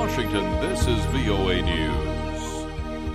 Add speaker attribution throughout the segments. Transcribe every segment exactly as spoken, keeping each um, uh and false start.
Speaker 1: Washington, this is V O A News.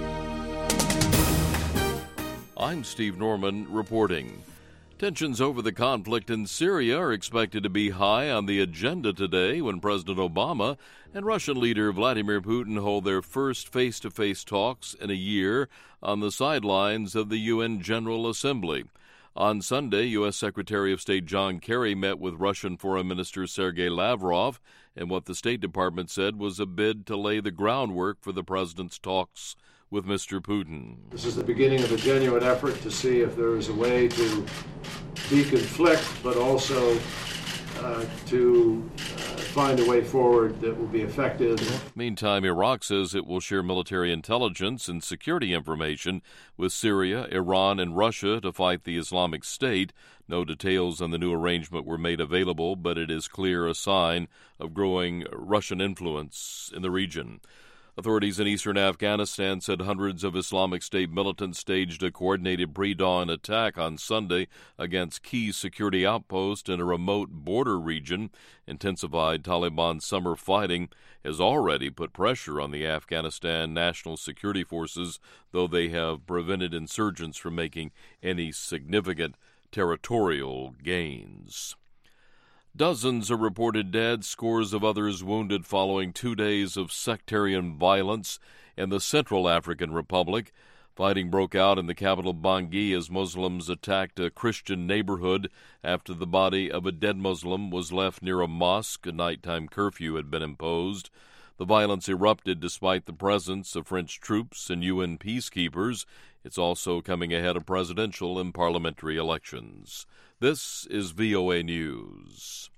Speaker 1: I'm Steve Norman reporting. Tensions over the conflict in Syria are expected to be high on the agenda today when President Obama and Russian leader Vladimir Putin hold their first face-to-face talks in a year on the sidelines of the U N General Assembly. On Sunday, U S. Secretary of State John Kerry met with Russian Foreign Minister Sergei Lavrov in what the State Department said was a bid to lay the groundwork for the president's talks with Mister Putin.
Speaker 2: This is the beginning of a genuine effort to see if there is a way to deconflict, but also uh, to uh, find a way forward that will be effective.
Speaker 1: Meantime, Iraq says it will share military intelligence and security information with Syria, Iran, and Russia to fight the Islamic State. No details on the new arrangement were made available, but it is clear a sign of growing Russian influence in the region. Authorities in eastern Afghanistan said hundreds of Islamic State militants staged a coordinated pre-dawn attack on Sunday against key security outposts in a remote border region. Intensified Taliban summer fighting has already put pressure on the Afghanistan National Security Forces, though they have prevented insurgents from making any significant territorial gains. Dozens are reported dead, scores of others wounded following two days of sectarian violence in the Central African Republic. Fighting broke out in the capital Bangui as Muslims attacked a Christian neighborhood after the body of a dead Muslim was left near a mosque. A nighttime curfew had been imposed. The violence erupted despite the presence of French troops and U N peacekeepers. It's also coming ahead of presidential and parliamentary elections. This is V O A News.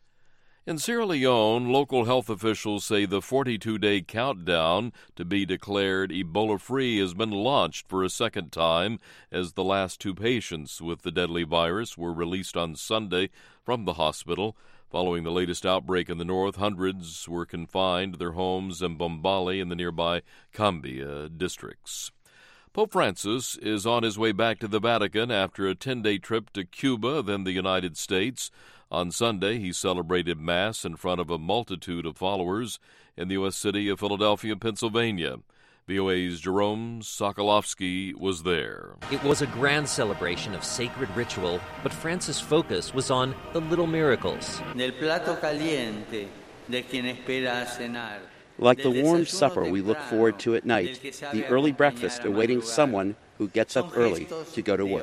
Speaker 1: In Sierra Leone, local health officials say the forty-two day countdown to be declared Ebola-free has been launched for a second time as the last two patients with the deadly virus were released on Sunday from the hospital. Following the latest outbreak in the north, hundreds were confined to their homes in Bombali and the nearby Cambia districts. Pope Francis is on his way back to the Vatican after a ten-day trip to Cuba, then the United States. On Sunday, he celebrated Mass in front of a multitude of followers in the U S city of Philadelphia, Pennsylvania. V O A's Jerome Sokolovsky was there.
Speaker 3: It was a grand celebration of sacred ritual, but Francis' focus was on the little miracles.
Speaker 4: Nel plato caliente de quien espera cenar.
Speaker 5: Like the warm supper we look forward to at night, the early breakfast awaiting someone who gets up early to go to work.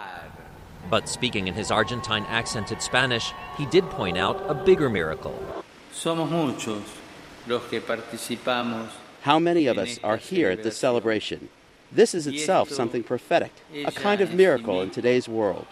Speaker 3: But speaking in his Argentine-accented Spanish, he did point out a bigger miracle.
Speaker 4: Somos muchos los que participamos.
Speaker 5: How many of us are here at this celebration? This is itself something prophetic, a kind of miracle in today's world.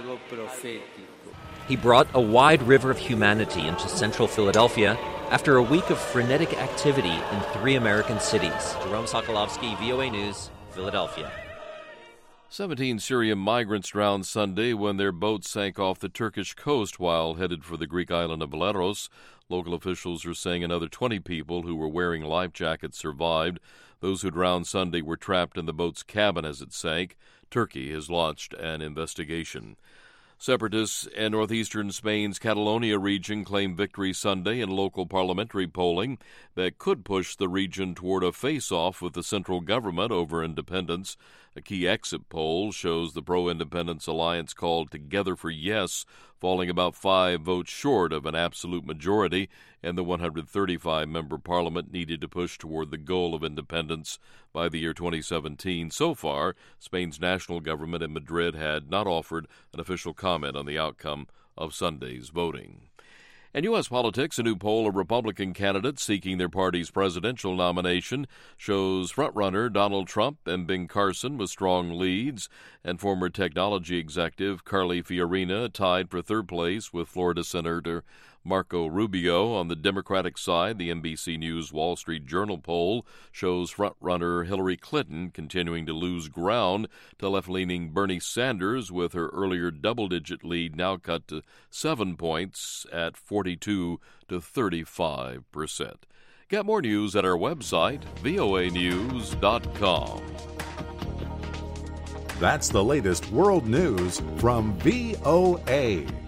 Speaker 3: He brought a wide river of humanity into central Philadelphia after a week of frenetic activity in three American cities. Jerome Sokolovsky, V O A News, Philadelphia.
Speaker 1: Seventeen Syrian migrants drowned Sunday when their boat sank off the Turkish coast while headed for the Greek island of Leros. Local officials are saying another twenty people who were wearing life jackets survived. Those who drowned Sunday were trapped in the boat's cabin as it sank. Turkey has launched an investigation. Separatists in northeastern Spain's Catalonia region claimed victory Sunday in local parliamentary polling that could push the region toward a face-off with the central government over independence. A key exit poll shows the pro-independence alliance called Together for Yes falling about five votes short of an absolute majority, and the one hundred thirty-five member parliament needed to push toward the goal of independence by the year twenty seventeen. So far, Spain's national government in Madrid had not offered an official comment on the outcome of Sunday's voting. In U S politics, a new poll of Republican candidates seeking their party's presidential nomination shows frontrunner Donald Trump and Ben Carson with strong leads, and former technology executive Carly Fiorina tied for third place with Florida Senator Marco Rubio. On the Democratic side, the N B C News Wall Street Journal poll shows frontrunner Hillary Clinton continuing to lose ground to left-leaning Bernie Sanders, with her earlier double-digit lead now cut to seven points at forty-two to thirty-five percent. Get more news at our website, V O A news dot com.
Speaker 6: That's the latest world news from V O A.